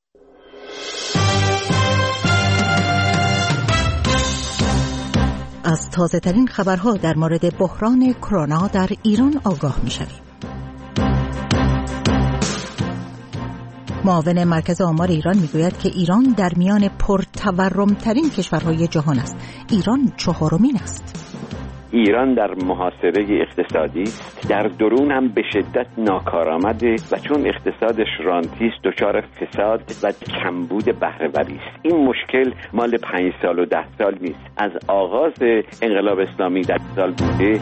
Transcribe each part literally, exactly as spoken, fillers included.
از تازه ترین خبرها در مورد بحران کرونا در ایران آگاه می شویم. معاون مرکز آمار ایران میگوید که ایران در میان پرتورمترین کشورهای جهان است. ایران چهارمین است. ایران در محاصره اقتصادی است، در درون هم به شدت ناکارآمده و چون اقتصادش رانتی است دچار فساد و کمبود بهره‌وری است. این مشکل مال پنج سال و ده سال نیست، از آغاز انقلاب اسلامی در سال بوده.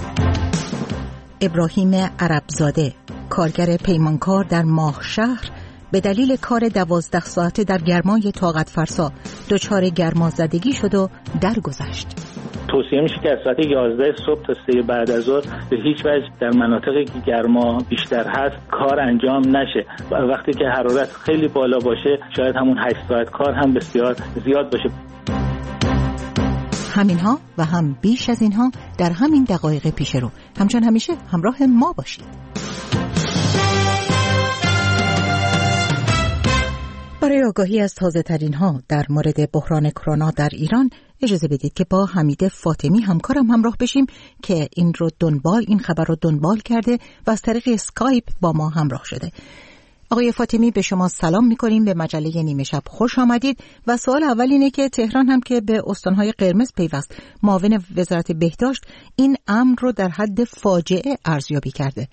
ابراهیم عربزاده، کارگر پیمانکار در ماهشهر، به دلیل کار دوازده ساعته در گرمای طاقت فرسا دچار گرمازدگی شد و درگذشت. توصیه میشه که از ساعت یازده صبح تا سه بعد از ظهر به هیچ وجه در مناطقی که گرما بیشتر هست کار انجام نشه. و وقتی که حرارت خیلی بالا باشه شاید همون هشت ساعت کار هم بسیار زیاد باشه. همینها و هم بیش از اینها در همین دقایق پیش رو. همچون همیشه همراه ما باشید. برای آگاهی از تازه ترین ها در مورد بحران کرونا در ایران اجازه بدید که با حمید فاطمی همکارم همراه بشیم که این رو دنبال این خبر رو دنبال کرده و از طریق اسکایپ با ما همراه شده. آقای فاطمی به شما سلام می‌کنیم، به مجله نیمه شب خوش آمدید و سوال اول اینه که تهران هم که به استان‌های قرمز پیوست، معاون وزارت بهداشت این امر رو در حد فاجعه ارزیابی کرده.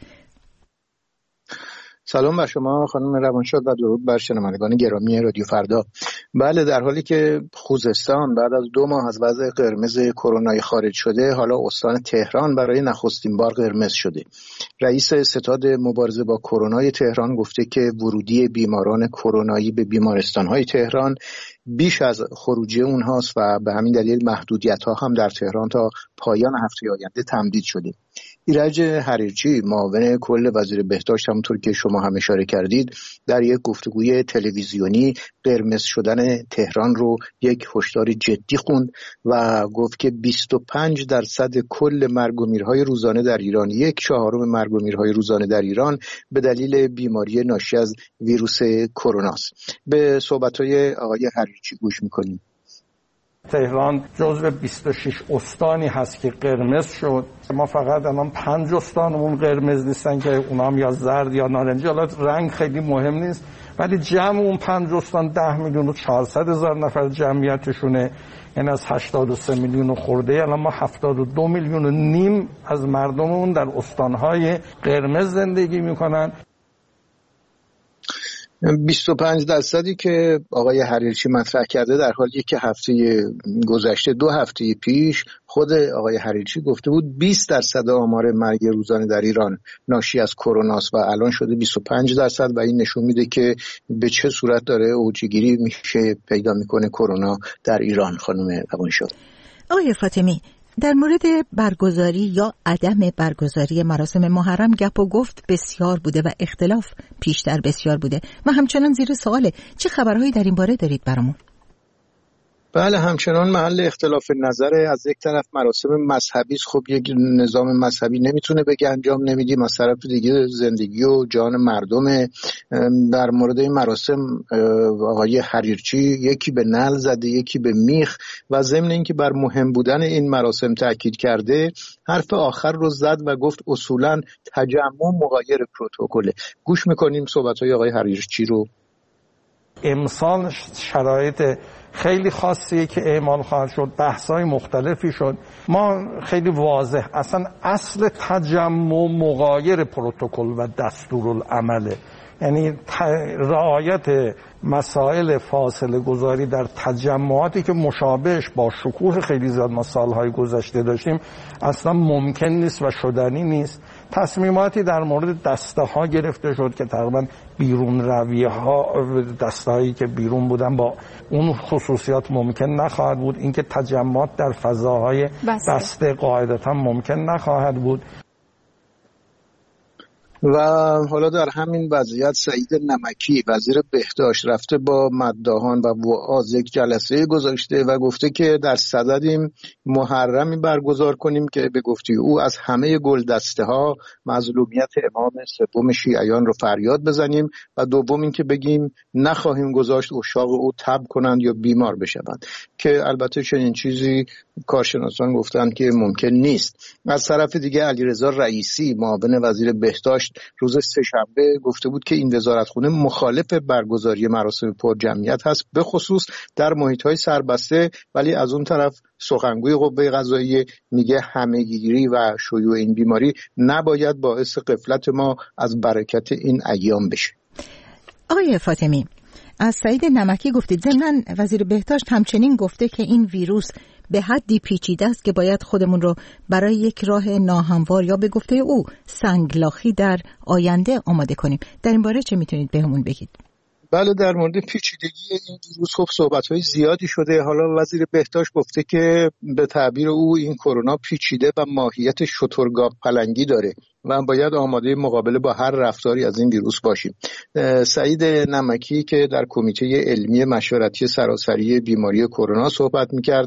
سلام بر شما خانم روانشاد و درود بر شنوندگان گرامی رادیو فردا. بله، در حالی که خوزستان بعد از دو ماه از وضع قرمز کرونایی خارج شده، حالا استان تهران برای نخستین بار قرمز شده. رئیس ستاد مبارزه با کرونای تهران گفته که ورودی بیماران کرونایی به بیمارستان‌های تهران بیش از خروجی اونهاست و به همین دلیل محدودیت‌ها هم در تهران تا پایان هفته آینده تمدید شده. ایرج حریرچی، معاون کل وزیر بهداشت، همونطور که شما هم اشاره کردید، در یک گفتگوی تلویزیونی قرمز شدن تهران رو یک هشدار جدی خوند و گفت که بیست و پنج درصد کل مرگ و میرهای روزانه در ایران، یک چهارم مرگ و میرهای روزانه در ایران به دلیل بیماری ناشی از ویروس کرونا است. به صحبت‌های آقای حریرچی گوش می‌کنیم. تهران جزو بیست و شش استانی هست که قرمز شد. ما فقط الان پنج استانمون قرمز نیستن که اونا هم یا زرد یا نارنجی، حالا رنگ خیلی مهم نیست، ولی جمع اون پنج استان ده میلیون و چهارصد هزار نفر جمعیتشونه، یعنی از هشتاد و سه میلیون خورده الان ما هفتاد و دو میلیون و نیم از مردممون در استانهای قرمز زندگی میکنن. بیست و پنج درصدی که آقای حریرچی مطرح کرده در حالی که هفته گذشته دو هفته پیش خود آقای حریرچی گفته بود بیست درصد آمار مرگ روزانه در ایران ناشی از کرونا است و الان شده بیست و پنج درصد و این نشون میده که به چه صورت داره اوجگیری میشه پیدا میکنه کرونا در ایران. خانم روانشاد. آقای فاطمی، در مورد برگزاری یا عدم برگزاری مراسم محرم گپ و گفت بسیار بوده و اختلاف پیشتر بسیار بوده و همچنان زیر سواله. چه خبرهایی در این باره دارید برامون؟ بله، همچنان محل اختلاف نظره. از یک طرف مراسم مذهبی است، خب یک نظام مذهبی نمیتونه بگه انجام نمیدیم، از طرف دیگه زندگی و جان مردم. در مورد این مراسم آقای حریرچی یکی به نعل زده یکی به میخ و ضمن اینکه بر مهم بودن این مراسم تاکید کرده، حرف آخر رو زد و گفت اصولا تجمع مغایر پروتکل. گوش میکنیم صحبت‌های آقای حریرچی رو. امسال شرایط خیلی خاصیه که اعمال خواهد شد، بحث‌های مختلفی شد. ما خیلی واضح اصلا اصل تجمع مغایر پروتکل و دستورالعمله، یعنی رعایت مسائل فاصله گذاری در تجمعاتی که مشابهش با شکوه خیلی زیاد ما سالهای گذشته داشتیم اصلا ممکن نیست و شدنی نیست. تصمیماتی در مورد دسته ها گرفته شد که تقریبا بیرون رویه ها، دسته هایی که بیرون بودن با اون خصوصیات ممکن نخواهد بود. اینکه تجمعات در فضاهای بسته قاعدتا ممکن نخواهد بود. و حالا در همین وضعیت سعید نمکی وزیر بهداشت رفته با مداحان و وعاظ یک جلسه گذاشته و گفته که در صددیم محرمی برگزار کنیم که به گفته او از همه گلدسته ها مظلومیت امام سوم شیعیان رو فریاد بزنیم و دوم این که بگیم نخواهیم گذاشت عشاق او تب کنند یا بیمار بشوند، که البته چنین چیزی کارشناسان گفتن که ممکن نیست. از طرف دیگه علیرضا رئیسی معاون وزیر بهداشت روز سه‌شنبه گفته بود که این وزارتخونه مخالف برگزاری مراسم پر جمعیت هست، به خصوص در محیط‌های سربسته، ولی از اون طرف سخنگوی قوه قضاییه میگه همه‌گیری و شیوع این بیماری نباید باعث غفلت ما از برکت این ایام بشه. آقای فاطمی، از سعید نمکی گفتید. ضمناً وزیر بهداشت همچنین گفته که این ویروس به حدی پیچیده است که باید خودمون رو برای یک راه ناهموار یا به گفته او سنگلاخی در آینده آماده کنیم. در این باره چه میتونید بهمون بگید؟ بله، در مورد پیچیدگی این ویروس خب صحبت‌های زیادی شده. حالا وزیر بهداشت گفته که به تعبیر او این کرونا پیچیده و ماهیت شترگاو پلنگی داره و باید آماده مقابله با هر رفتاری از این ویروس باشیم. سعید نمکی که در کمیته علمی مشورتی سراسری بیماری کرونا صحبت می‌کرد،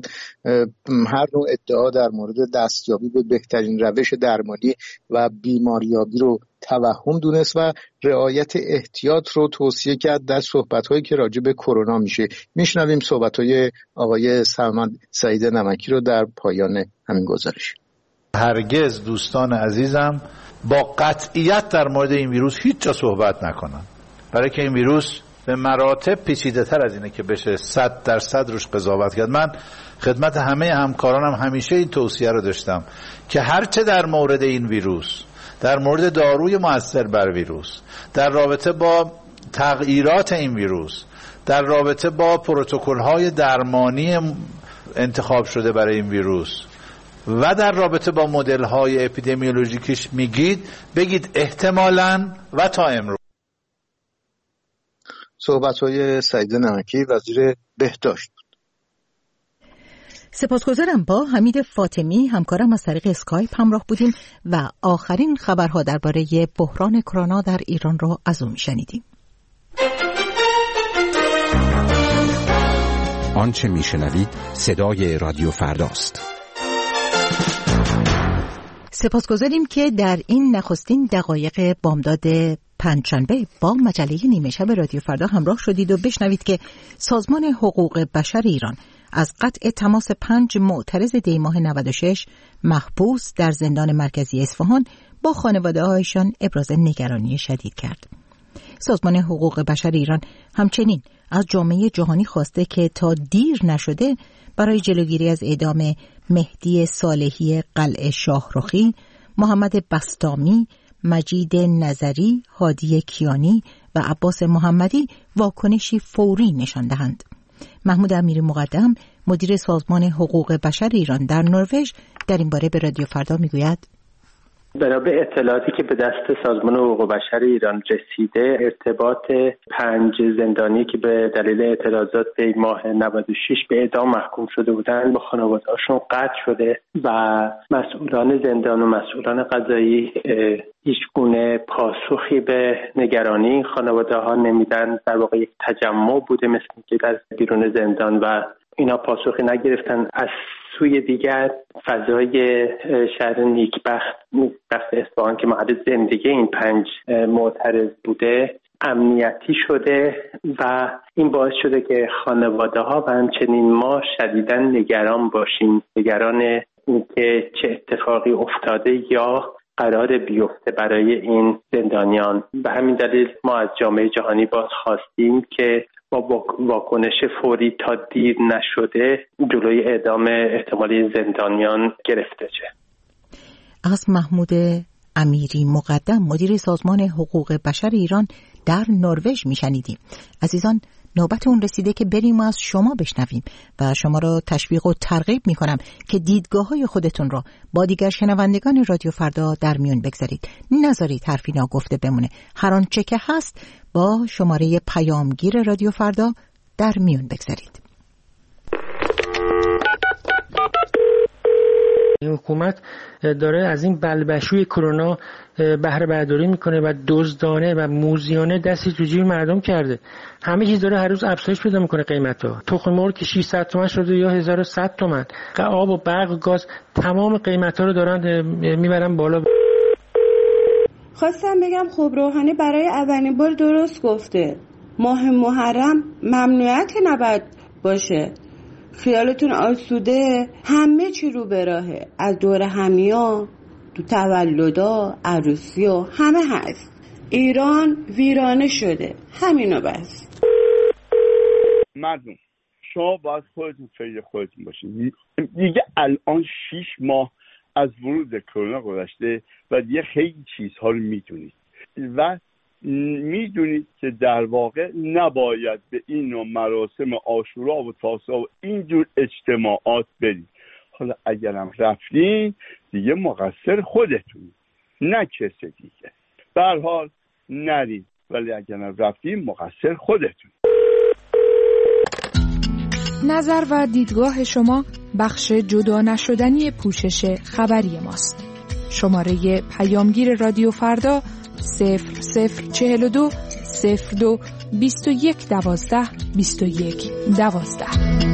هر نوع ادعا در مورد دستیابی به بهترین روش درمانی و بیماریابی رو توهم دونست و رعایت احتیاط رو توصیه کرد در صحبت‌هایی که راجع به کرونا میشه. میشنویم صحبت‌های آقای سعید نمکی رو در پایان همین گزارش. هرگز دوستان عزیزم با قطعیت در مورد این ویروس هیچ جا صحبت نکنن، برای که این ویروس به مراتب پیچیده تر از اینه که بشه صد درصد روش قضاوت کرد. من خدمت همه همکارانم همیشه این توصیه رو داشتم که هرچه در مورد این ویروس، در مورد داروی مؤثر بر ویروس، در رابطه با تغییرات این ویروس، در رابطه با پروتکل‌های درمانی انتخاب شده برای این ویروس و در رابطه با مدل‌های اپیدمیولوژیکیش میگید، بگید احتمالاً و تا امروز. صحبت‌های سعید نمکی وزیر بهداشت. سپاسگزارم. با حمید فاطمی همکارم از طریق اسکایپ همراه بودیم و آخرین خبرها درباره بحران کرونا در ایران را از او میشنیدیم. آنچه میشنوید صدای رادیو فرداست. سپاسگزاریم که در این نخستین دقایق بامداد پنجشنبه با مجله نیمه شب رادیو فردا همراه شدید و بشنوید که سازمان حقوق بشر ایران از قطع تماس پنج معترض دی ماه نود و شش محبوس در زندان مرکزی اصفهان با خانواده هایشان ابراز نگرانی شدید کرد. سازمان حقوق بشر ایران همچنین از جامعه جهانی خواسته که تا دیر نشده برای جلوگیری از اعدام مهدی صالحی قلعه شاهرخی، محمد بستامی، مجید نظری، هادی کیانی و عباس محمدی واکنشی فوری نشان دهند. محمود امیری مقدم، مدیر سازمان حقوق بشر ایران در نروژ، در این باره به رادیو فردا میگوید: بنا به اطلاعاتی که به دست سازمان حقوق بشر ایران رسیده، ارتباط پنج زندانی که به دلیل اعتراضات به ماه نود و شش به اعدام محکوم شده بودند با خانواده‌هاشون قطع شده و مسئولان زندان و مسئولان قضایی هیچ گونه پاسخی به نگرانی این خانواده‌ها نمیدن. در واقع یک تجمع بوده مثل که در بیرون زندان و اینا پاسخی نگرفتن. از سوی دیگر فضای شهر نیکبخت نیکبخت اصفهان که محل زندگی این پنج معترض بوده امنیتی شده و این باعث شده که خانواده ها و همچنین ما شدیداً نگران باشیم، نگران اینکه چه اتفاقی افتاده یا قرار بیفته برای این زندانیان. به همین دلیل ما از جامعه جهانی باز خواستیم که با واکنش فوری تا دیر نشده جلوی اعدام احتمالی زندانیان گرفته شه. از محمود امیری مقدم، مدیر سازمان حقوق بشر ایران در نروژ میشنیدیم. عزیزان، نوبت اون رسیده که بریم و از شما بشنویم و شما را تشویق و ترغیب میکنم که دیدگاه‌های خودتون را با دیگر شنوندگان رادیو فردا در میون بگذارید. نذارید حرفی ناگفته بمونه. هر آنچه که هست با شماره پیامگیر رادیو فردا در میون بگذارید. حکومت داره از این بلبشوی کرونا بهره برداری میکنه و دزدانه و موذیانه دستی تو جیب مردم کرده. همه چیز داره هر روز افزایش پیدا میکنه قیمتا. تخم مرغ که ششصد تومن شده یا هزار و صد تومن. آب و برق و گاز تمام قیمتا رو دارن میبرن بالا. خواستم بگم خب روحانی برای اولین بار درست گفته. ماه محرم ممنوعیت نباید باشه. خیالتون آسوده، همه چی رو به راهه. از دور همیا، تو تولدا، عروسیا، همه هست. ایران ویرانه شده. همینو بس. مردم شما باید خودتون فکر خودتون باشید. دیگه الان شیش ماه از ورود کرونا گذشته و دیگه خیلی چیزها رو میدونید و میدونید که در واقع نباید به این نوع مراسم عاشورا و تاسوعا و اینجور اجتماعات برید. حالا اگرم رفتین دیگه مقصر خودتون، نه کسی دیگه. به هر حال نرید، ولی اگرم رفتین مقصر خودتون. نظر و دیدگاه شما بخش جدا نشدنی پوشش خبری ماست. شماره پیامگیر رادیو فردا صفر صفر چهل و دو صفر دو بیست و یک دوازده بیست و یک دوازده.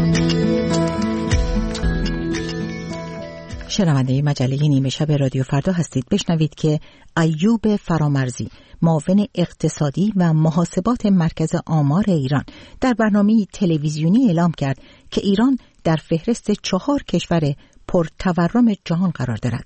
شنونده مجله نیمه شب رادیو فردا هستید. بشنوید که ایوب فرامرزی، معاون اقتصادی و محاسبات مرکز آمار ایران، در برنامه تلویزیونی اعلام کرد که ایران در فهرست چهار کشور پرتورم جهان قرار دارد.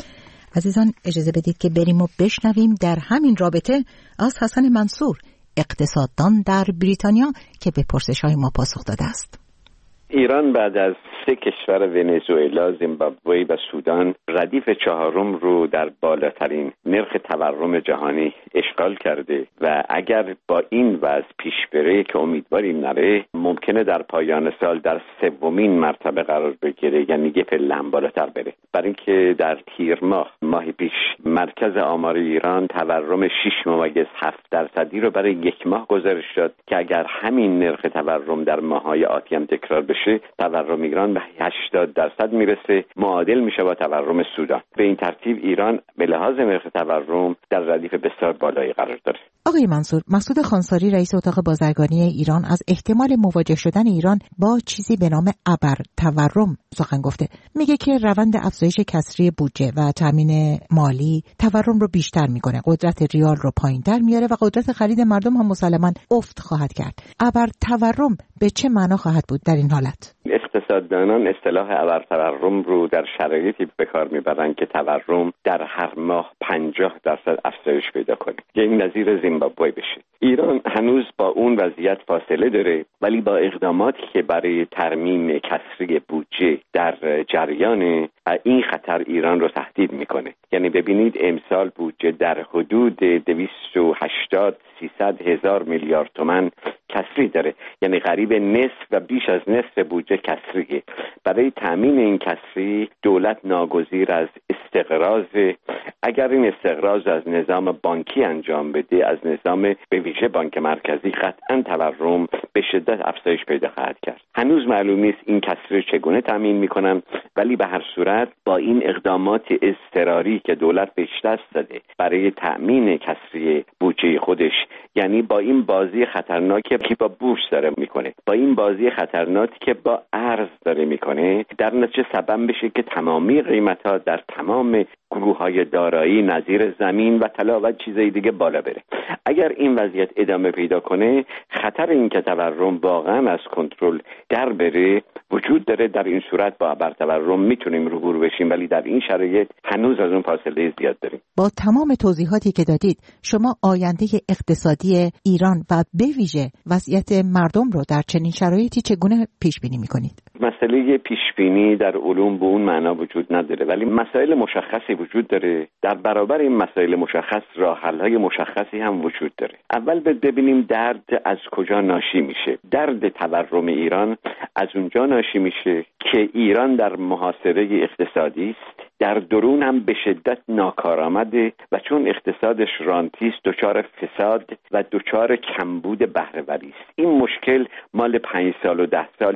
عزیزان اجازه بدید که بریم و بشنویم در همین رابطه از حسن منصور، اقتصاددان در بریتانیا، که به پرسش‌های ما پاسخ داده است. ایران بعد از سه کشور ونزوئلا، زیمبابوه و سودان ردیف چهارم رو در بالاترین نرخ تورم جهانی اشغال کرده و اگر با این وضع پیش بره که امیدواریم نره، ممکنه در پایان سال در سومین مرتبه قرار بگیره، یعنی یه پله هم بالاتر بره. برای اینکه در تیر ماه ماه پیش مرکز آمار ایران تورم شش ممیز هفت درصدی رو برای یک ماه گزارش داد که اگر همین نرخ تورم در ماه‌های آتی هم تکرار بشه، تورم ایران به هشتاد درصد میرسه، معادل میشه با تورم سودان. به این ترتیب ایران به لحاظ نرخ تورم در ردیف بسیار بالایی قرار داره. آقای منصور، مسعود خانساری رئیس اتاق بازرگانی ایران از احتمال مواجه شدن ایران با چیزی به نام ابر تورم سخن گفته. میگه که روند افزایش کسری بودجه و تامین مالی تورم رو بیشتر میکنه، قدرت ریال رو پایینتر میاره و قدرت خرید مردم هم مسلماً افت خواهد کرد. ابر تورم به چه معنا خواهد بود در این حالت؟ اقتصاددانان اصطلاح ابر تورم رو در شرایطی به کار میبرن که تورم در هر ماه پنجاه درصد افزایش پیدا کنه، یعنی نظیر زیمبابوه بشه. ایران هنوز با اون وضعیت فاصله داره، ولی با اقداماتی که برای ترمیم کسری بودجه در جریان، این خطر ایران رو تهدید میکنه. یعنی ببینید امسال بودجه در حدود دویست و هشتاد سیصد هزار میلیارد تومان کسری داره، یعنی قریب نصف و بیش از نصف بودجه کسریه. برای تامین این کسری دولت ناگزیر از استقراض. اگر این استقراض از نظام بانکی انجام بده، از نظام به ویژه بانک مرکزی، قطعاً تورم به شدت افزایش پیدا خواهد کرد. هنوز معلوم نیست این کسری چگونه تامین میکنن، ولی به هر صورت با این اقدامات اضطراری که دولت بهش دست زده برای تامین کسری بودجه خودش، یعنی با این بازی خطرناکی که با بورس داره میکنه، با این بازی خطرناکی که با ارز داره میکنه، در نتیجه سبب بشه که تمامی قیمت‌ها در تمام گروه‌های دارایی نظیر زمین و طلا و چیزای دیگه بالا بره. اگر این وضعیت ادامه پیدا کنه، خطر این که تورم واقعا از کنترل در بره وجود داره. در این صورت با ابر تورم میتونیم روبرو بشیم، ولی در این شرایط هنوز از اون فاصله زیاد داریم. با تمام توضیحاتی که دادید، شما آینده اقتصادی ایران و به ویژه وضعیت مردم رو در چنین شرایطی چگونه پیش بینی می‌کنید؟ مسئله پیش بینی در علوم به اون معنا وجود نداره، ولی مسائل مشخصی وجود داره. در برابر این مسائل مشخص راه حل‌های مشخصی هم وجود داره. اول ببینیم درد از کجا ناشی میشه. درد تورم ایران از اونجا ناشی میشه که ایران در محاصره اقتصادی است، در درون هم به شدت ناکارآمده و چون اقتصادش رانتی است دچار فساد و دچار کمبود بهره‌وری است. این مشکل مال پنج سال و ده سال نیست،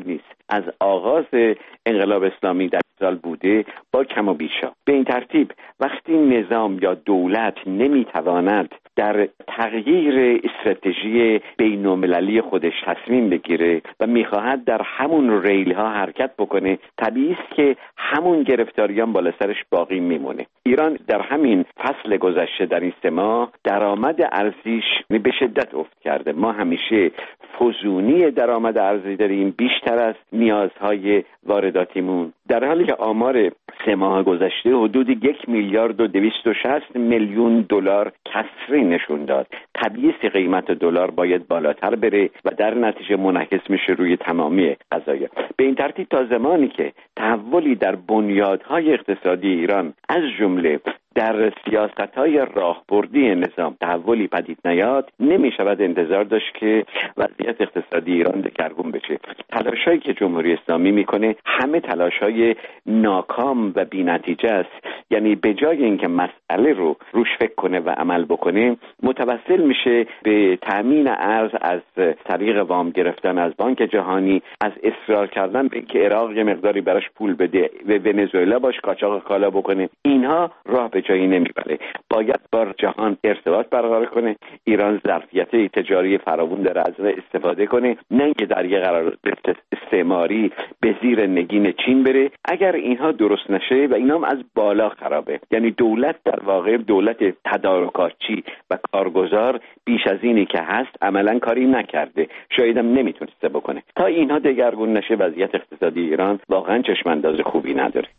از آغاز انقلاب اسلامی در سال بوده با کم و بیشا. به این ترتیب وقتی نظام یا دولت نمیتواند در تغییر استراتژی بین‌المللی خودش تصمیم بگیره و میخواهد در همون ریل ها حرکت بکنه، طبیعی است که همون گرفتاریان بالا سرش باقی میمونه. ایران در همین فصل گذشته در این سه ماه درآمد ارزیش به شدت افت کرده. ما همیشه فزونی درآمد ارزی داریم بیشتر از نیازهای وارداتیمون، در حالی که آمار سه ماه گذشته حدود یک میلیارد و دویست و شصت میلیون دلار کسری نشون داد. طبیعی است قیمت دلار باید بالاتر بره و در نتیجه منعکس میشه روی تمامی قضایا. به این ترتیب تا زمانی که تحولی در بنیادهای اقتصادی ایران از جمله در سیاست‌های راهبردی نظام تحولی پدید نیاد، نمی‌شود انتظار داشت که وضعیت اقتصادی ایران دگرگون بشه. تلاشایی که جمهوری اسلامی میکنه همه تلاش‌های ناکام و بی‌نتیجه است. یعنی به جای اینکه مسئله رو روش فکر کنه و عمل بکنه، متوسل میشه به تامین ارز از طریق وام گرفتن از بانک جهانی، از اصرار کردن به اینکه عراق یه مقداری براش پول بده و ونزوئلا باش قاچاق کالا بکنه. اینها راه به جایی نمیبره. باید با جهان ارتباط برقرار کنه. ایران ظرفیت تجاری فراوون داره، از اون استفاده کنه، نه اینکه در یه قرارداد استعماری به زیر نگین چین بره. اگر اینها درست نشه و اینا هم از بالا خرابه، یعنی دولت در واقع دولت تدارکاتچی و کارگزار بیش از اینی که هست عملا کاری نکرده، شاید هم نمیتونسته بکنه. تا اینها دگرگون نشه وضعیت اقتصادی ایران واقعا چشم انداز خوبی نداره.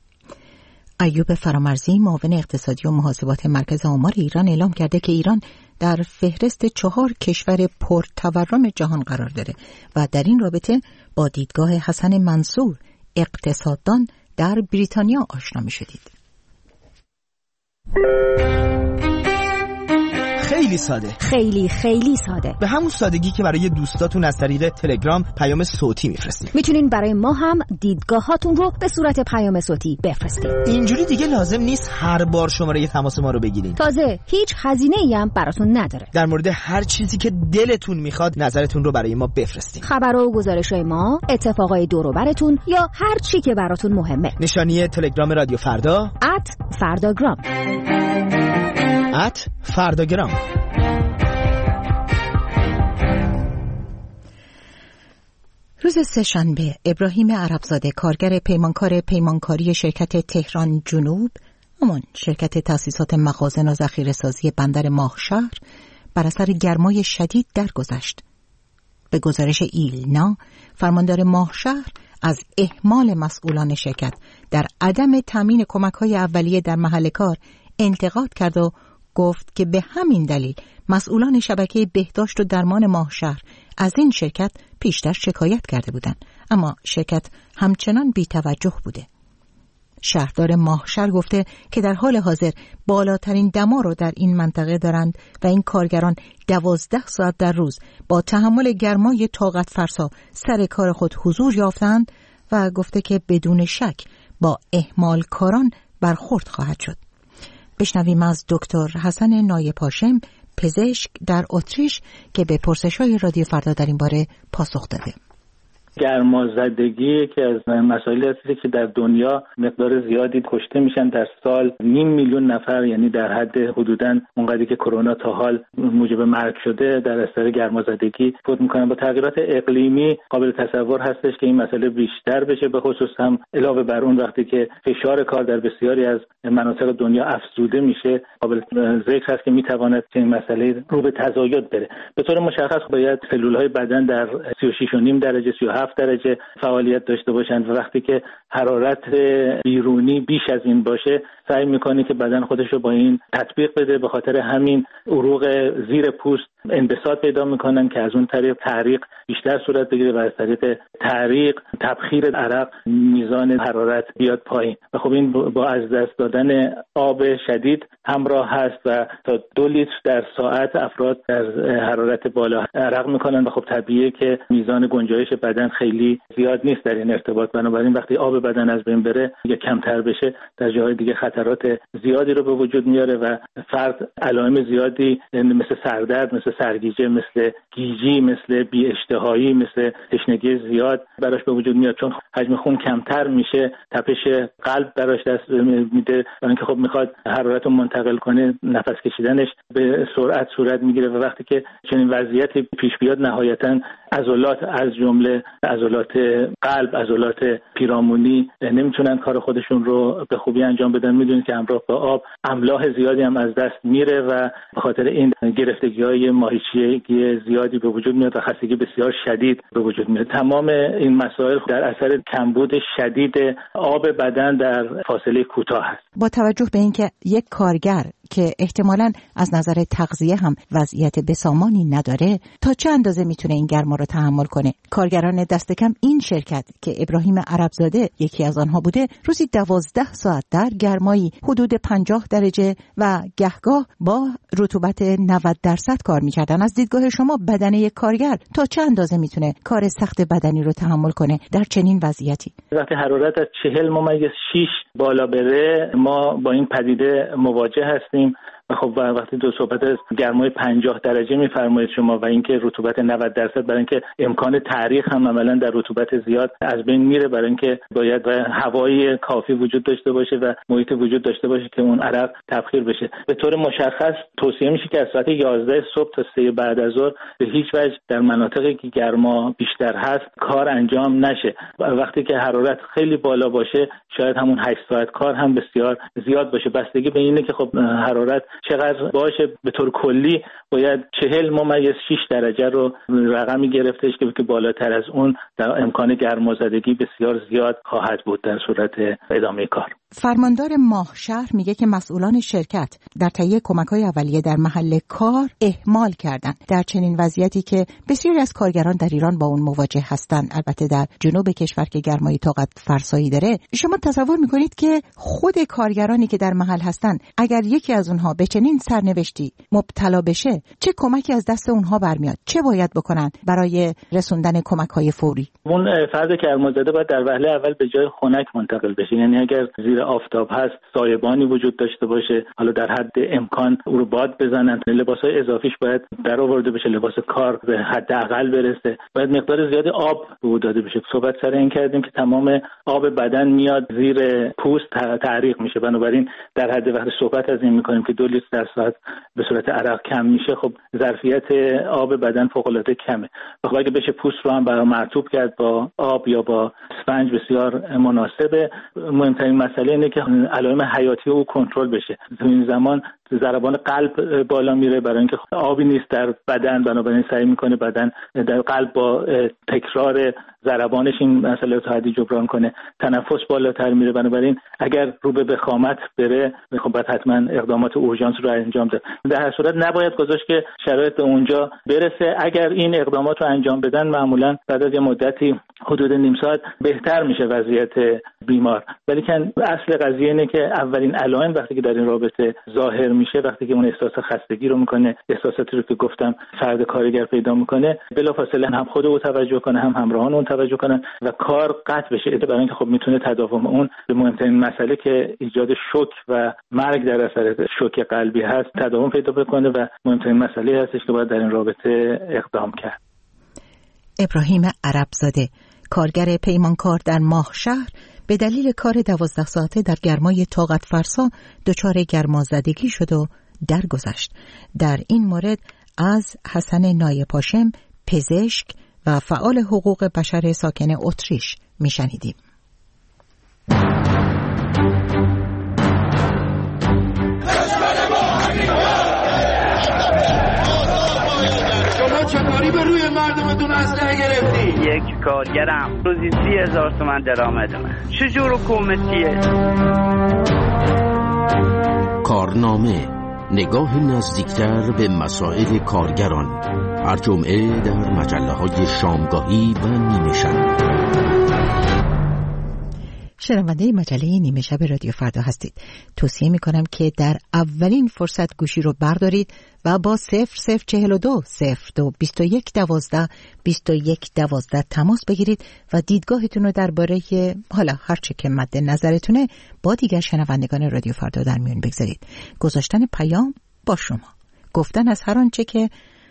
ایوب فرامرزی، معاون اقتصادی و محاسبات مرکز آمار ایران، اعلام کرده که ایران در فهرست چهار کشور پرتورم جهان قرار داره و در این رابطه با دیدگاه حسن منصور، اقتصاددان در بریتانیا آشنا می شدید. خیلی ساده، خیلی خیلی ساده، به همون سادگی که برای دوستاتون از طریق تلگرام پیام صوتی میفرستید. میتونین برای ما هم دیدگاهاتون رو به صورت پیام صوتی بفرستید. اینجوری دیگه لازم نیست هر بار شماره تماس ما رو بگیرین. تازه هیچ هزینه‌ای هم براتون نداره. در مورد هر چیزی که دلتون میخواد نظرتون رو برای ما بفرستید. خبر و گزارش‌های ما، اتفاقای دور و براتون یا هر چی که براتون مهمه. نشانی تلگرام رادیو فردا ات فرداگرام ات فرداگرام. روز سه‌شنبه ابراهیم عربزاده، کارگر پیمانکار پیمانکاری شرکت تهران جنوب، همان شرکت تأسیسات مخازن و ذخیره‌سازی بندر ماهشهر، بر اثر گرمای شدید درگذشت. به گزارش ایلنا، فرماندار ماهشهر از اهمال مسئولان شرکت در عدم تامین کمک‌های اولیه در محل کار انتقاد کرد و گفت که به همین دلیل مسئولان شبکه بهداشت و درمان ماهشهر از این شرکت پیشتر شکایت کرده بودند، اما شرکت همچنان بی‌توجه بوده. شهردار ماهشهر گفته که در حال حاضر بالاترین دما رو در این منطقه دارند و این کارگران دوازده ساعت در روز با تحمل گرمای طاقت فرسا سر کار خود حضور یافتند و گفته که بدون شک با اهمال کاران برخورد خواهد شد. بشنویم از دکتر حسن نایپاشم، پزشک در اتریش، که به پرسش‌های رادیو فردا در این باره پاسخ داده. گرمازدگی که از مسائلی هستی که در دنیا مقدار زیادی کشته میشن در سال، نیم میلیون نفر، یعنی در حد حدوداً اونقدری که کرونا تا حال موجب مرگ شده در اثر گرمازدگی فوت میکنن. با تغییرات اقلیمی قابل تصور هستش که این مسئله بیشتر بشه، به خصوص هم علاوه بر اون وقتی که فشار کار در بسیاری از مناطق دنیا افزوده میشه، قابل ذکر هست که میتواند که این مسئله رو به تزاید بره. به طور مشخص باید سلول‌های بدن در سی و شش و نیم درجه سی و هفت درجه فعالیت داشته باشند و وقتی که حرارت بیرونی بیش از این باشه سعی میکنه که بدن خودش رو با این تطبیق بده. به خاطر همین عروق زیر پوست انبساط پیدا میکنن که از اون طریق تعریق بیشتر صورت بگیره و از طریق تعریق تبخیر عرق میزان حرارت بیاد پایین و خب این با از دست دادن آب شدید همراه هست و تا دو لیتر در ساعت افراد در حرارت بالا عرق میکنن و خب طبیعیه که میزان گنجایش بدن خیلی زیاد نیست در این ارتباط. بنابراین وقتی آب بدن از بین بره یا کمتر بشه در جاهای دیگه خطرات زیادی رو به وجود میاره و فرد علائم زیادی مثل سردرد، مثل سرگیجه، مثل گیجی، مثل بی اشتهایی، مثل تشنگی زیاد براش به وجود میاد، چون حجم خون کمتر میشه، تپش قلب براش دست میده، برای اینکه خب میخواد حرارت رو منتقل کنه، نفس کشیدنش به سرعت صورت میگیره و وقتی که چنین وضعیتی پیش بیاد نهایتاً عضلات از جمله عضلات قلب، عضلات پیرامونی نمیتونن کار خودشون رو به خوبی انجام بدن. میدونید که همراه با آب املاح زیادی هم از دست میره و به خاطر این گرفتگی‌های ماهیچگی زیادی به وجود میاد و خستگی بسیار شدید به وجود میاد. تمام این مسائل در اثر کمبود شدید آب بدن در فاصله کوتاه است. با توجه به اینکه یک کارگر که احتمالاً از نظر تغذیه هم وضعیت بسامانی نداره، تا چه اندازه میتونه این گرما رو تحمل کنه؟ کارگران دست کم این شرکت که ابراهیم عربزاده یکی از آنها بوده، روزی دوازده ساعت در گرمایی حدود پنجاه درجه و گهگاه با رطوبت نود درصد کار میکردن. از دیدگاه شما بدن یک کارگر تا چه اندازه میتونه کار سخت بدنی رو تحمل کنه در چنین وضعیتی؟ وقتی حرارت از چهل ممیز شش بالا بره ما با این پدیده مواجه هستیم. خب وقتی دو صحبت از گرمای پنجاه درجه میفرمایید شما و اینکه رطوبت نود درصد، برای اینکه امکان تعریق هم عملاً در رطوبت زیاد از بین میره، برای اینکه باید هوای کافی وجود داشته باشه و محیط وجود داشته باشه که اون عرق تبخیر بشه. به طور مشخص توصیه میشه که از ساعت یازده صبح تا سه بعد از ظهر به هیچ وجه در مناطقی که گرما بیشتر هست کار انجام نشه. وقتی که حرارت خیلی بالا باشه شاید همون هشت ساعت کار هم بسیار زیاد باشه. بستگی به اینه که خب حرارت چقدر باشه. به طور کلی باید چهل ممیز شش درجه رو رقمی گرفتش که بالاتر از اون در امکان گرمازدگی بسیار زیاد خواهد بود در صورت ادامه کار. فرماندار ماهشهر میگه که مسئولان شرکت در تهیه کمک‌های اولیه در محل کار اهمال کردند در چنین وضعیتی که بسیاری از کارگران در ایران با اون مواجه هستند. البته در جنوب کشور که گرمای طاقت فرسایی داره، شما تصور میکنید که خود کارگرانی که در محل هستند اگر یکی از اونها به چنین سرنوشتی مبتلا بشه چه کمکی از دست اونها برمیاد؟ چه باید بکنن برای رسوندن کمک‌های فوری؟ اون فرد گرمازده باید در وهله اول به جای خنک منتقل بشه، یعنی اگر زیر آفتاب هست سایبانی وجود داشته باشه، حالا در حد امکان او رو باد بزنن. لباسای اضافیش باید در آورده بشه، لباس کار به حداقل برسه، باید مقدار زیادی آب به او داده بشه. صحبت سر این کردیم که تمام آب بدن میاد زیر پوست تعریق میشه، بنابراین در حد وقتی صحبت از این میکنیم که دو لیتر در ساعت به صورت عرق کم میشه، خب ظرفیت آب بدن فوق العاده کمه. خب اگه بشه پوست رو هم برام مرطوب کرد با آب یا با اسفنج بسیار مناسبه. مهمترین مسئله اینه که علائم حیاتی او کنترل بشه. تو این زمان ضربان قلب بالا میره برای اینکه آبی نیست در بدن، بنابراین سعی میکنه بدن در قلب با تکرار ضربانش این مسئله رو تا حدی جبران کنه. تنفس بالاتر میره، بنابراین اگر رو به وخامت بره خب باید حتما اقدامات اورژانس رو انجام ده. در هر صورت نباید گذاشت که شرایط به اونجا برسه. اگر این اقدامات رو انجام بدن معمولا بعد از یه مدتی حدود نیم ساعت بهتر میشه وضعیت بیمار. ولی که اصل قضیه اینه که اولین علائم وقتی که در این رابطه ظاهر میشه، وقتی که اون احساس خستگی رو میکنه، احساساتی رو که گفتم فرد کارگر پیدا میکنه، بلافاصله هم خود او توجه کنه هم همراهان اون توجه کنن و کار قطع بشه، برای اینکه خب میتونه تداوم اون به مهمترین مسئله که ایجاد شوک و مرگ در اثر شوک قلبی هست تداوم پیدا بکنه و مهمترین مسئله هستش که باید در این رابطه اقدام کرد. ابراهیم عربزاده، کارگر پیمانکار در ماهشهر، به دلیل کار دوازده ساعته در گرمای طاقت فرسا دچار گرمازدگی شد و درگذشت. در این مورد از حسن نایپاشم، پزشک و فعال حقوق بشر ساکن اتریش میشنیدیم. شما چطوری به روی مردمتون اسلحه گرفتی؟ یک کارگرم روزی سی هزار تومن درآمد من. چجور حکومتیه؟ کارنامه، نگاه نزدیکتر به مسائل کارگران، هر جمعه در مجله های شامگاهی و نیمه شب. شنونده مجله نیمه شب رادیو فردا هستید. توصیه می کنم که در اولین فرصت گوشی رو بردارید و با صفر صفر چهل و دو صفر دو بیست و یک دوازده بیست و یک دوازده تماس بگیرید و دیدگاهتون رو درباره حالا هر چه که مد نظرتونه با دیگر شنوندگان رادیو فردا در میون بگذارید. گذاشتن پیام با شما، گفتن از هر آنچه که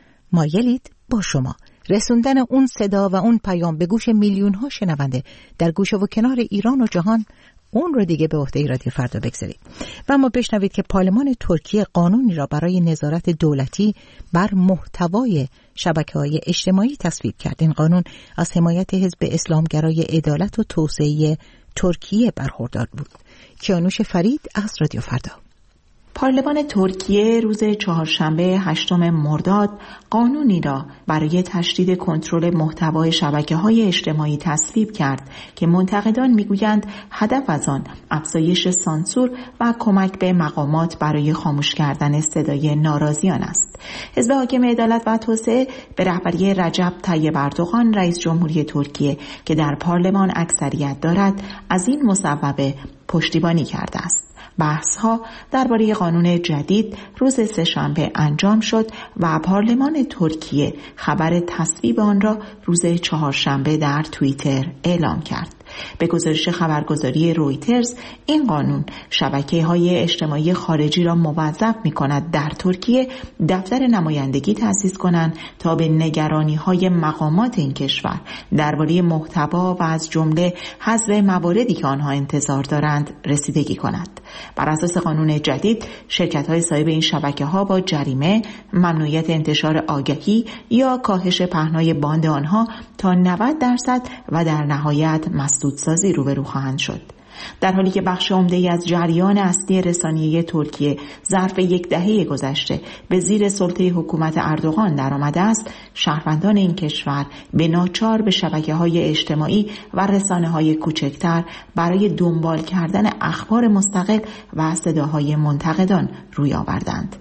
مایلید با شما، رسوندن اون صدا و اون پیام به گوش میلیون ها شنونده در گوشه و کنار ایران و جهان، اون رو دیگه به عهده رادیو فردا بگذارید. و اما بشنوید که پارلمان ترکیه قانونی را برای نظارت دولتی بر محتوای شبکه‌های اجتماعی تصویب کرد. این قانون از حمایت حزب اسلامگرای عدالت و توسعه ترکیه برخوردار بود. کیانوش فرید از رادیو فردا. پارلمان ترکیه روز چهارشنبه هشتم مرداد قانونی را برای تشدید کنترل محتوای شبکه‌های اجتماعی تصویب کرد که منتقدان می‌گویند هدف از آن افزایش سانسور و کمک به مقامات برای خاموش کردن صدای ناراضیان است. حزب حاکم عدالت و توسعه به رهبری رجب طیب اردوغان رئیس جمهوری ترکیه که در پارلمان اکثریت دارد از این مصوبه پشتیبانی کرده است. بحث‌ها درباره قانون جدید روز سه‌شنبه انجام شد و پارلمان ترکیه خبر تصویب آن را روز چهارشنبه در توییتر اعلام کرد. به گزارش خبرگزاری رویترز این قانون شبکه‌های اجتماعی خارجی را موظف می‌کند در ترکیه دفتر نمایندگی تأسیس کنند تا به نگرانی‌های مقامات این کشور درباره محتوا و از جمله حذف مواردی که آنها انتظار دارند رسیدگی کند. بر اساس قانون جدید شرکت‌های صاحب این شبکه‌ها با جریمه، ممنوعیت انتشار آگهی یا کاهش پهنای باند آنها تا نود درصد و در نهایت مسدودسازی روبرو خواهند شد. در حالی که بخش عمده‌ای از جریان اصلی رسانه‌ای ترکیه ظرف یک دهه گذشته به زیر سلطه حکومت اردوغان درآمده است، شهروندان این کشور به ناچار به شبکه‌های اجتماعی و رسانه‌های کوچکتر برای دنبال کردن اخبار مستقل و صداهای منتقدان روی آوردند.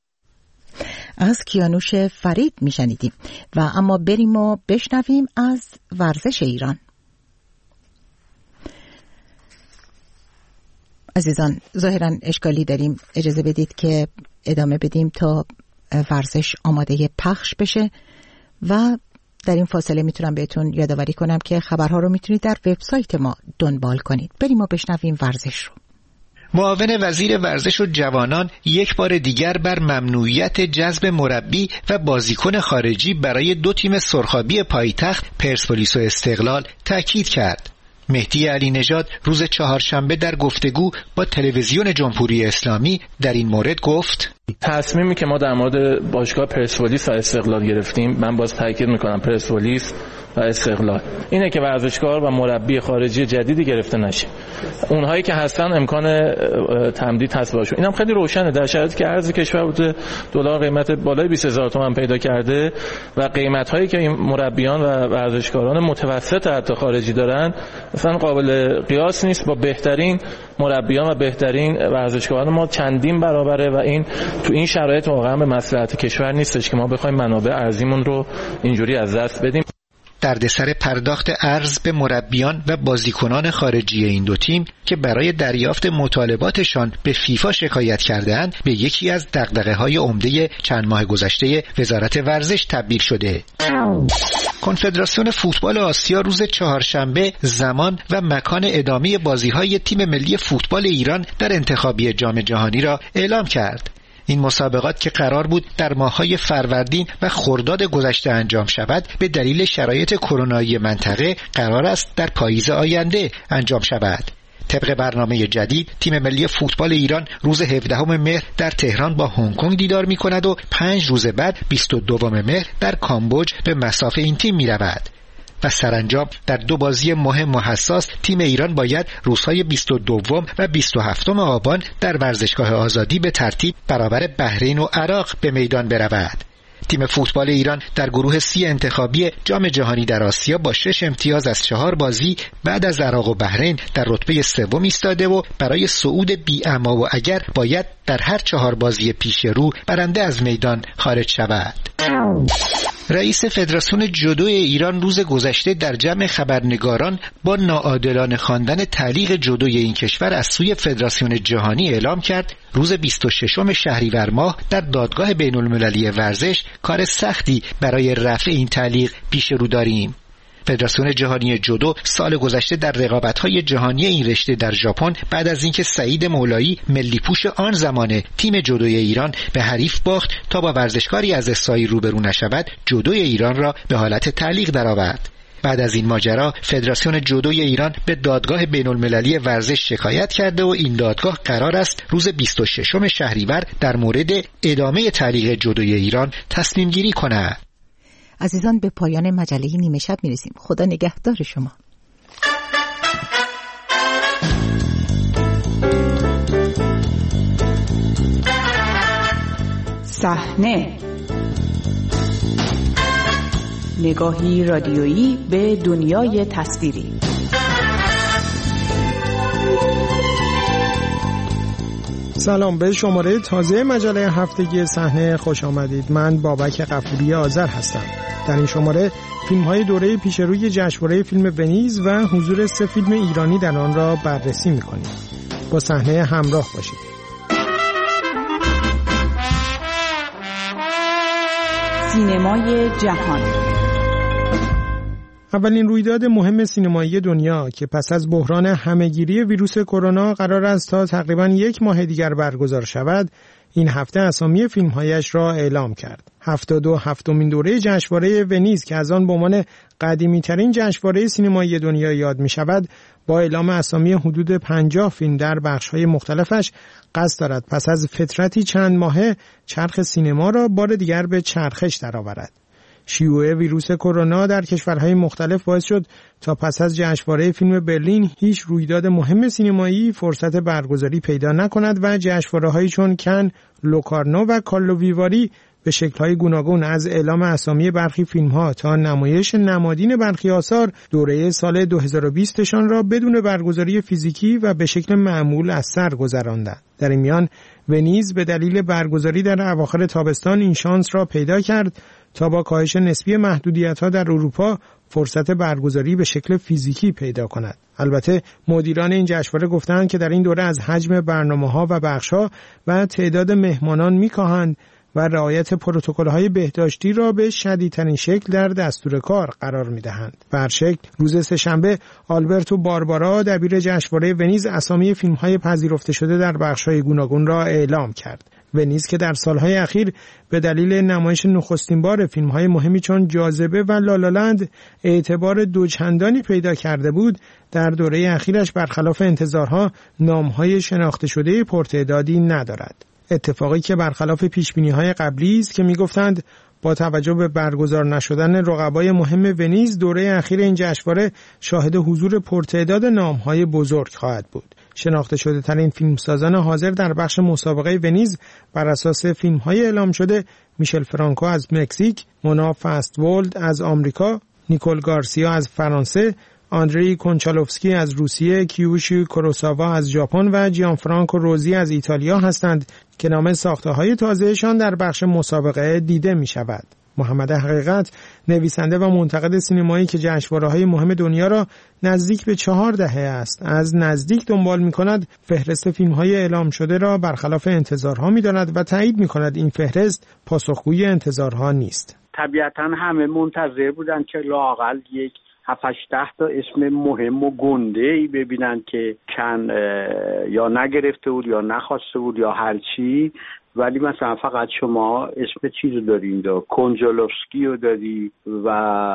از کیانوش فرید میشنیدیم و اما بریم و بشنویم از ورزش ایران. عزیزان ظاهراً اشکالی داریم، اجازه بدید که ادامه بدیم تا ورزش آماده پخش بشه و در این فاصله میتونم بهتون یادآوری کنم که خبرها رو میتونید در وبسایت ما دنبال کنید. بریم و بشنویم ورزش رو. معاون وزیر ورزش و جوانان یک بار دیگر بر ممنوعیت جذب مربی و بازیکن خارجی برای دو تیم سرخابی پایتخت پرسپولیس و استقلال تاکید کرد. مهدی علی نژاد روز چهارشنبه در گفتگو با تلویزیون جمهوری اسلامی در این مورد گفت: تصمیمی که ما در مورد باشگاه پرسپولیس و استقلال گرفتیم، من باز تاکید میکنم پرسپولیس و استقلال، اینه که ورزشکار و مربی خارجی جدیدی گرفته نشه. اونهایی که هستن امکان تمدید هست باشون. اینم خیلی روشنه در شرایطی که ارز کشور بوده دلار قیمت بالای بیست هزار تومان پیدا کرده و قیمت‌هایی که این مربیان و ورزشکاران متوسط حتی خارجی دارن مثلا قابل قیاس نیست با بهترین مربیان و بهترین ورزشکاران ما چندین برابره و این تو این شرایط واقعا به مصلحت کشور نیستش که ما بخوایم منابع ارزیمون رو اینجوری از دست بدیم. دردسر پرداخت ارز به مربیان و بازیکنان خارجی این دو تیم که برای دریافت مطالباتشان به فیفا شکایت کرده‌اند به یکی از دغدغه‌های عمده چند ماه گذشته وزارت ورزش تبدیل شده. کنفدراسیون فوتبال آسیا روز چهارشنبه زمان و مکان ادامه بازی‌های تیم ملی فوتبال ایران در انتخابی جام جهانی را اعلام کرد. این مسابقات که قرار بود در ماه‌های فروردین و خرداد گذشته انجام شود، به دلیل شرایط کرونایی منطقه قرار است در پاییز آینده انجام شود. طبق برنامه جدید تیم ملی فوتبال ایران روز هفدهم مهر در تهران با هنگ کنگ دیدار می‌کند و پنج روز بعد بیست و دوم مهر در کامبوج به مصاف این تیم می‌رود. و سرانجام در دو بازی مهم و حساس تیم ایران باید روزهای بیست و دوم و بیست و هفتم آبان در ورزشگاه آزادی به ترتیب برابر بحرین و عراق به میدان برود. تیم فوتبال ایران در گروه سی انتخابی جام جهانی در آسیا با شش امتیاز از چهار بازی بعد از عراق و بحرین در رتبه سوم ایستاده و برای صعود بی اما و اگر باید در هر چهار بازی پیش رو برنده از میدان خارج شود. رئیس فدراسیون جودو ایران روز گذشته در جمع خبرنگاران با ناعادلانه خواندن تعلیق جودوی این کشور از سوی فدراسیون جهانی اعلام کرد روز بیست و ششم شهریور ماه در دادگاه بین المللی ورزش کار سختی برای رفع این تعلیق پیش رو داریم. فدراسیون جهانی جودو سال گذشته در رقابت‌های جهانی این رشته در ژاپن بعد از اینکه سعید مولایی ملی پوش آن زمان تیم جودوی ایران به حریف باخت تا با ورزشکاری از اسرائیل روبرو نشود، جودوی ایران را به حالت تعلیق درآورد. بعد از این ماجرا فدراسیون جودوی ایران به دادگاه بین المللی ورزش شکایت کرده و این دادگاه قرار است روز بیست و ششم شهریور در مورد ادامه تعلیق جودوی ایران تصمیم گیری کند. عزیزان، به پایان مجله نیمه شب میرسیم. خدا نگهدار شما. صحنه، نگاهی رادیویی به دنیای تصویری. سلام، به شماره تازه مجله هفتگی صحنه خوش آمدید. من بابک غفوری آذر هستم. در این شماره فیلم‌های دوره پیشروی جشنواره فیلم ونیز و حضور سه فیلم ایرانی در آن را بررسی می‌کنیم. با صحنه همراه باشید. سینمای جهان. اولین رویداد مهم سینمایی دنیا که پس از بحران همه‌گیری ویروس کرونا قرار است تا تقریباً یک ماه دیگر برگزار شود، این هفته اسامی فیلم‌هایش را اعلام کرد. هفتاد و هفتمین دوره جشنواره ونیز که از آن به عنوان قدیمی‌ترین جشنواره سینمایی دنیا یاد می‌شود، با اعلام اسامی حدود پنجاه فیلم در بخش‌های مختلفش قصد دارد پس از فترتی چند ماهه چرخ سینما را بار دیگر به چرخش درآورد. شیوع ویروس کرونا در کشورهای مختلف باعث شد تا پس از جشنواره فیلم برلین هیچ رویداد مهم سینمایی فرصت برگزاری پیدا نکند و جشنواره‌هایی چون کن، لوکارنو و کارلوویواری به شکل‌های گوناگون از اعلام اسامی برخی فیلم‌ها تا نمایش نمادین برخی آثار دوره سال دو هزار و بیست شان را بدون برگزاری فیزیکی و به شکل معمول از سر گذراندند. در این میان ونیز به دلیل برگزاری در اواخر تابستان این شانس را پیدا کرد تا با کاهش نسبی محدودیت‌ها در اروپا فرصت برگزاری به شکل فیزیکی پیدا کند. البته مدیران این جشنواره گفتند که در این دوره از حجم برنامه‌ها و بخش‌ها و تعداد مهمانان می‌کاهند و رعایت پروتکل‌های بهداشتی را به شدیدترین شکل در دستور کار قرار می‌دهند. به هر شکل روز سه‌شنبه آلبرتو باربارا دبیر جشنواره ونیز اسامی فیلم‌های پذیرفته شده در بخش‌های گوناگون را اعلام کرد. ونیز که در سالهای اخیر به دلیل نمایش نخستین بار فیلم‌های مهمی چون جاذبه و لالالند اعتبار دوچندانی پیدا کرده بود، در دوره اخیرش برخلاف انتظارها نام‌های شناخته شده پرتعدادی ندارد. اتفاقی که برخلاف پیشبینی‌های قبلی است که می‌گفتند با توجه به برگزار نشدن رقبای مهم ونیز دوره اخیر این جشنواره شاهد حضور پرتعداد نام‌های بزرگ خواهد بود. شناخته شده ترین فیلمسازان حاضر در بخش مسابقه ونیز بر اساس فیلم‌های اعلام شده میشل فرانکو از مکزیک، مونا فست‌ولد از آمریکا، نیکول گارسیا از فرانسه، آندری کنچالوفسکی از روسیه، کیوشی کوروساوا از ژاپن و جیان فرانکو روزی از ایتالیا هستند که نام ساخته‌های تازه‌شان در بخش مسابقه دیده می‌شود. محمد حقیقت، نویسنده و منتقد سینمایی که جشنواره‌های مهم دنیا را نزدیک به چهار دهه است از نزدیک دنبال می‌کند، فهرست فیلم‌های اعلام شده را برخلاف انتظارها می‌داند و تایید می‌کند این فهرست پاسخگوی انتظارها نیست. طبیعتاً همه منتظر بودند که لااقل یک هفت هشت تا اسم مهم و گنده ای ببینن که کن یا نگرفته بود یا نخواسته بود یا هر چی، ولی مثلا فقط شما اسم چیزو دارین، دو کنجالوفسکی رو داری و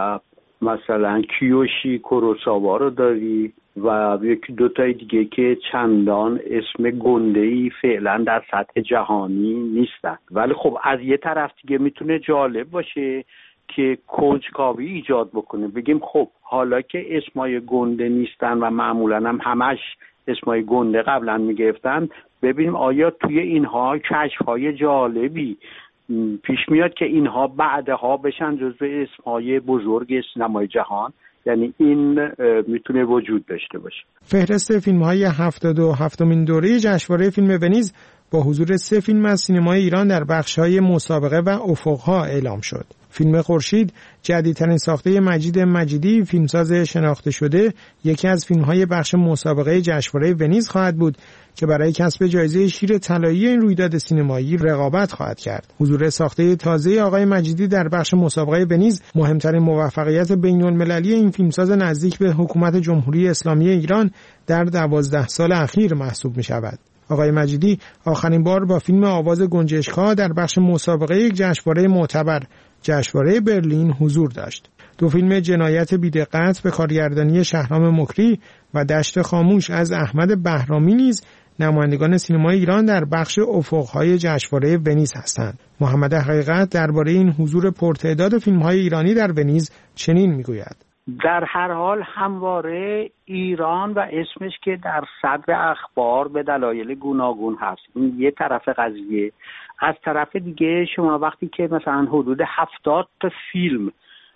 مثلا کیوشی کوروساوا رو داری و یکی دوتای دیگه که چندان اسم گنده‌ای فعلا در سطح جهانی نیستن. ولی خب از یه طرف دیگه میتونه جالب باشه که کنجکاوی ایجاد بکنه، بگیم خب حالا که اسمای گنده نیستن و معمولا هم همش اسمای گنده قبلا میگفتن، ببینیم آیا توی اینها کشف‌های جالبی پیش میاد که اینها بعدها بشن جزو اسمهای بزرگ سینمای جهان. یعنی این میتونه وجود داشته باشه. فهرست فیلم‌های هفتاد و هفتمین دوره جشنواره فیلم ونیز با حضور سه فیلم از سینمای ایران در بخش‌های مسابقه و افق‌ها اعلام شد. فیلم خورشید، جدیدترین ساخته مجید مجیدی، فیلمساز شناخته شده، یکی از فیلم‌های بخش مسابقه جشنواره ونیز خواهد بود که برای کسب جایزه شیر طلایی این رویداد سینمایی رقابت خواهد کرد. حضور ساخته تازه آقای مجیدی در بخش مسابقه ونیز مهمترین موفقیت بین‌المللی این فیلمساز نزدیک به حکومت جمهوری اسلامی ایران در دوازده سال اخیر محسوب می‌شود. آقای مجیدی آخرین بار با فیلم آواز گنجشک‌ها در بخش مسابقه یک جشنواره معتبر، جشنواره برلین، حضور داشت. دو فیلم جنایت بی‌دقت به کارگردانی شهرام مکری و دشت خاموش از احمد بهرامی نیز نمایندگان سینمای ایران در بخش افق‌های جشنواره ونیز هستند. محمد حقیقت درباره این حضور پرتعداد فیلم‌های ایرانی در ونیز چنین می‌گوید: در هر حال همواره ایران و اسمش که در صدر اخبار به دلایل گوناگون هست. این یه طرف قضیه. از طرف دیگه شما وقتی که مثلا حدود هفتاد تا فیلم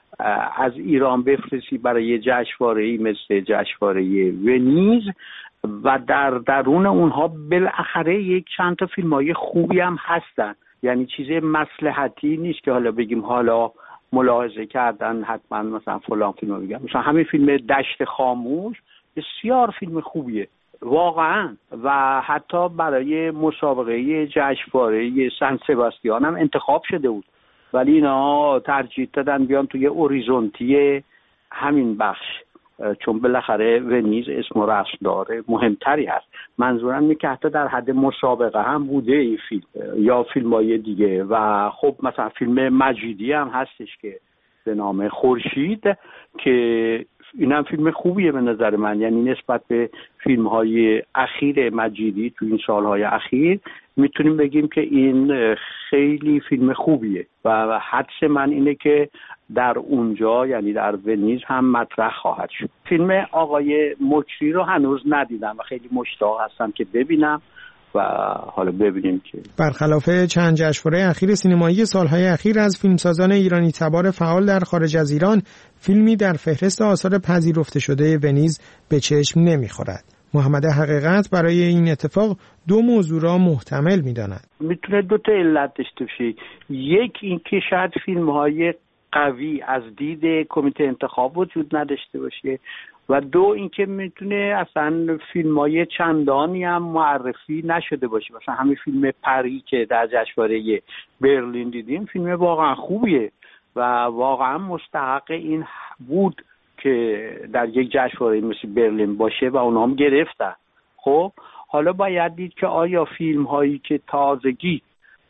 از ایران بفرستی برای جشنواره‌ای مثل جشنواره ونیز و در درون اونها بالاخره یک چند تا فیلم‌های خوبی هم هستن، یعنی چیز مصلحتی نیست که حالا بگیم حالا ملاحظه کردن حتما مثلا فلان فیلم بگم. مثلا همین فیلم دشت خاموش بسیار فیلم خوبیه واقعا و حتی برای مسابقه جشنواره سن سباستیان هم انتخاب شده بود، ولی اینا ترجیح دادن بیان توی اوریزونتی همین بخش، چون بالاخره ونیز اسم و رسم داره مهمتری هست. منظورم اینه که حتی در حد مسابقه هم بوده این فیلم یا فیلم‌های دیگه. و خب مثلا فیلم مجیدی هم هستش که به نام خورشید که اینم فیلم خوبیه به نظر من، یعنی نسبت به فیلم‌های اخیر مجیدی تو این سال‌های اخیر میتونیم بگیم که این خیلی فیلم خوبیه و حدس من اینه که در اونجا یعنی در ونیز هم مطرح خواهد شد. فیلم آقای مکری رو هنوز ندیدم و خیلی مشتاق هستم که ببینم و حالا ببینیم که برخلاف چند جشنواره اخیر سینمایی سالهای اخیر از فیلمسازان ایرانی تبار فعال در خارج از ایران فیلمی در فهرست آثار پذیرفته شده ونیز به چشم نمیخورد. محمد حقیقت برای این اتفاق دو موضوع را محتمل می‌داند. میتونه دو تا علت داشته باشه. یک این که شاید فیلم‌های قوی از دید کمیته انتخاب وجود نداشته باشه و دو اینکه میتونه اصلا فیلم‌های چندانی هم معرفی نشده باشه. مثلا همین فیلم پری که در جشنواره برلین دیدیم فیلم واقعا خوبیه و واقعا مستحق این بود که در یک جشنواره مثل برلین باشه و اونها هم گرفتن. خب حالا باید دید که آیا فیلم هایی که تازگی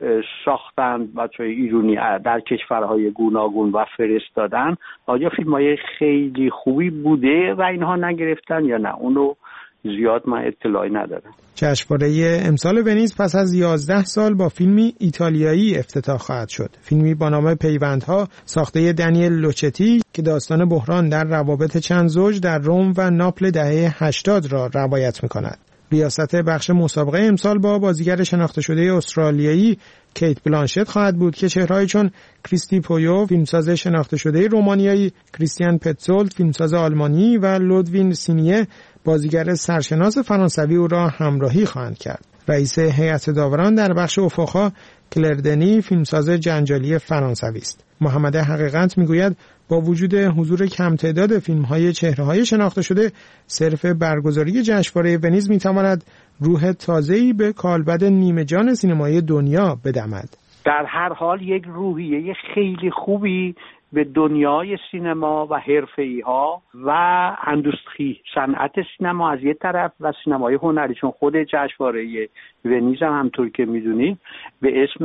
ساختن بچه‌های ایرانی در کشورهای گوناگون و فرستادن آیا فیلم های خیلی خوبی بوده و اینها نگرفتن یا نه، اونو زیاد من اطلاعی ندارم. جشنواره امسال ونیز پس از یازده سال با فیلمی ایتالیایی افتتاح خواهد شد. فیلمی با نام پیوندها ساخته دنیل لوچتی که داستان بحران در روابط چند زوج در روم و ناپل دهه هشتاد را روایت می‌کند. ریاست بخش مسابقه امسال با بازیگر شناخته شده استرالیایی کیت بلانشت خواهد بود که چهره‌ای چون کریستی پویو فیلمساز شناخته شده رومانیایی، کریستیان پتزولت فیلمساز آلمانی و لودوین سینیه بازیگر سرشناس فرانسوی او را همراهی خواهند کرد. رئیس هیئت داوران در بخش افق‌ها کلردنی فیلمساز جنجالی فرانسوی است. محمد حقیقت میگوید با وجود حضور کم تعداد فیلم‌های چهره‌های شناخته شده، صرف برگزاری جشنواره ونیز می‌تواند روح تازه‌ای به کالبد نیمه جان سینمای دنیا بدمد. در هر حال یک روحیه خیلی خوبی به دنیای سینما و حرفه‌ای‌ها و اندوستری صنعت سینما از یک طرف و سینمای هنری، چون خود جشنواره ونیز هم همونطور که می‌دونید به اسم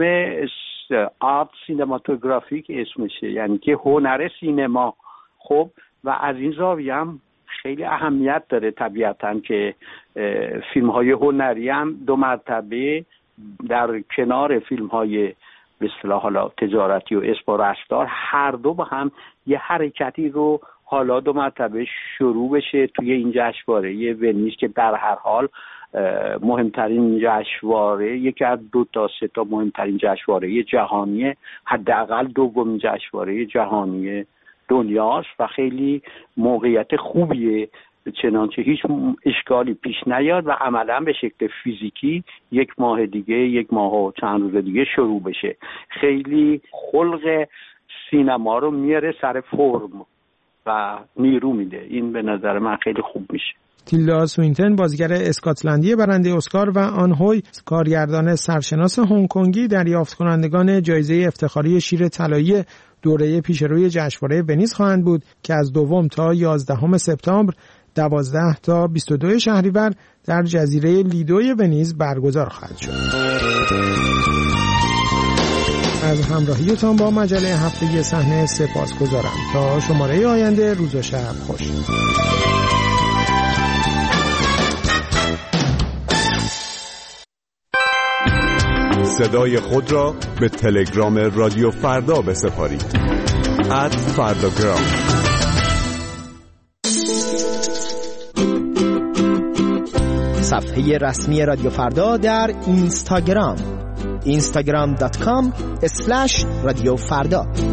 آرت سینماتوگرافیک اسمشه، یعنی که هنر سینما. خب و از این زاویه هم خیلی اهمیت داره طبیعتاً که فیلم‌های هنری هم دو مرتبه در کنار فیلم‌های به اصطلاح حالا تجارتی و اسم و رستار هر دو با هم یه حرکتی رو حالا دو مرتبه شروع بشه توی این جشنواره ونیز که در هر حال مهمترین جشنواره، یکی از دو تا سه تا مهمترین جشنواره جهانی، حداقل دومین جشنواره جهانی دنیاست و خیلی موقعیت خوبیه، چنانچه هیچ اشکالی پیش نیاد و عملا به شکل فیزیکی یک ماه دیگه یک ماه و چند روز دیگه شروع بشه. خیلی خلق سینما رو میاره سر فرم و نیرو میده. این به نظر من خیلی خوب میشه. تیلدا سوینتون بازیگر اسکاتلندی برنده اسکار و آن هوی کارگردان سرشناس هنگ کنگی دریافت کنندگان جایزه افتخاری شیر طلایی دوره پیشروی جشنواره ونیز خواهند بود که از دوم تا یازدهم سپتامبر، دوازده تا بیست و دو شهریور در جزیره لیدوی ونیز برگزار خواهد شد. از همراهیتان با مجله هفتگی صحنه سپاسگزارم. تا شماره آینده، روز و شب خوش. صدای خود را به تلگرام رادیو فردا بسپارید. ات فرداگرام. صفحه رسمی رادیو فردا در اینستاگرام اینستاگرام دات کام اسلش رادیو فردا.